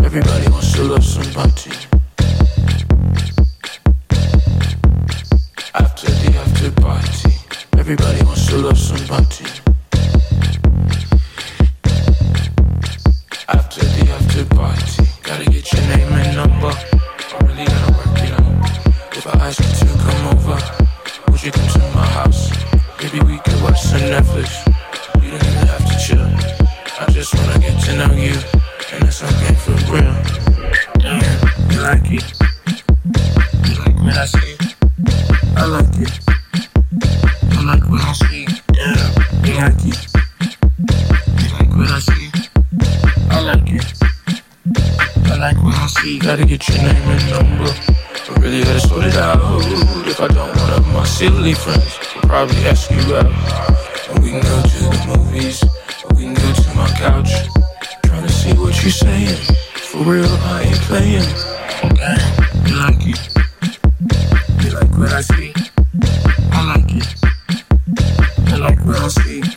Everybody wants to love somebody. After the after party, everybody wants to love somebody. After the after party, gotta get your name and number. I really gotta work it out. If I ask you to come over, would you come to my house? Maybe we could watch some Netflix. You don't even have to chill. I just wanna get to know you, and that's okay for real. Damn, you like it? You like what I see? I like it. You like what I see? Damn, you like it? You like what I see? I like it. I like what I see. Gotta get your name and number. I really gotta sort it out. If I don't want up my silly friends, will probably ask you out. And we can go to the movies, or we can go to my couch. Trying to see what you saying. For real, I ain't playing. Damn, you like it? You like what I see? I like it. I like what I see.